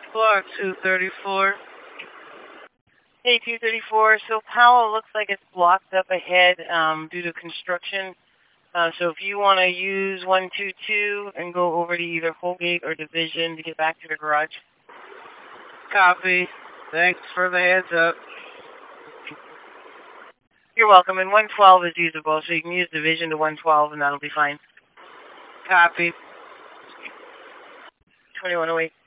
Block 234. Hey, 234. So Powell looks like it's blocked up ahead due to construction. So if you want to use 122 and go over to either Holgate or Division to get back to the garage. Copy. Thanks for the heads up. You're welcome. And 112 is usable, so you can use Division to 112 and that'll be fine. Copy. 2108.